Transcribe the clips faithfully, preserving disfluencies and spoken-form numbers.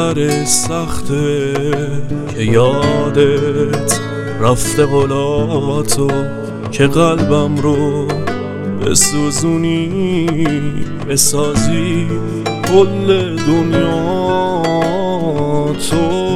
سفر سخته که یادت رفته قولاتو که قلبم رو بسوزونی بسازی کل دنیا تو.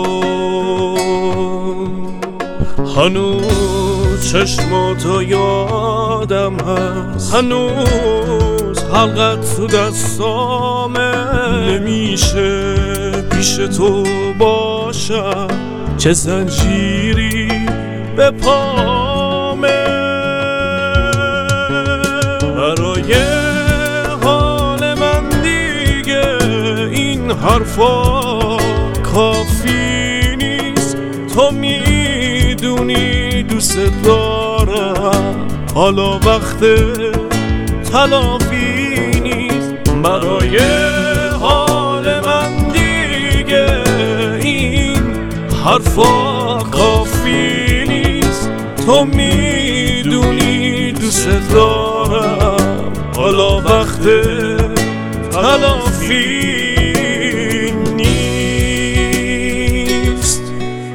هنوز چشماتو یادم هست، هنوز حلقت تو دستامه، نمیشه پیش تو باشم چه زنجیری به پامه. برای حال من دیگه این حرفا کافی نیست، تو میدونی دوست دارم، حالا وقت تلافی نیست. برای حال من دیگه این حرفا کافی نیست، تو میدونی دوست دارم، حالا وقت تلافی نیست.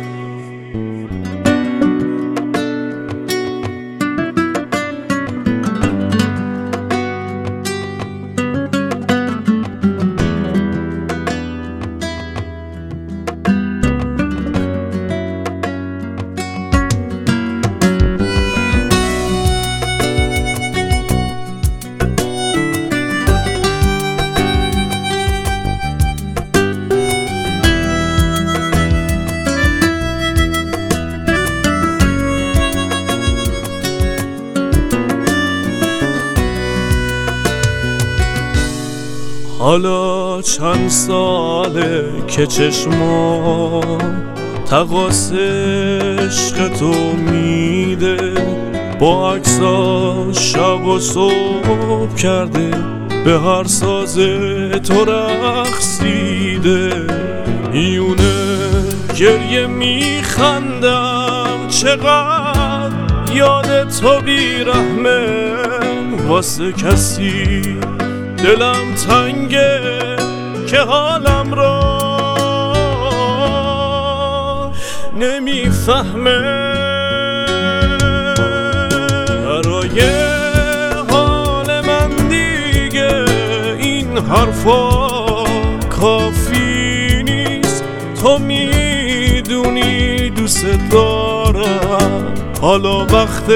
حالا چند ساله که چشمام تقاص عشق تو میده، با عکسا شب و صبح کرده، به هر ساز تو رقصیده. میونه گریه میخندم چقدر یاد تو بیرحمه، واسه کسی دلم تنگه که حالم را نمیفهمه. برای حال من دیگه این حرفا کافی نیست، تو میدونی دوست دارم، حالا وقت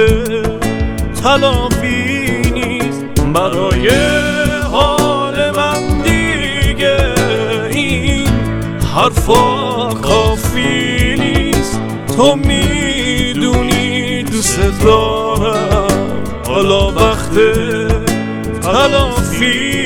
تلافی نیست. برای حال من دیگه این حرفا کافی نیست، تو میدونی دوست دارم، حالا وقت تلافی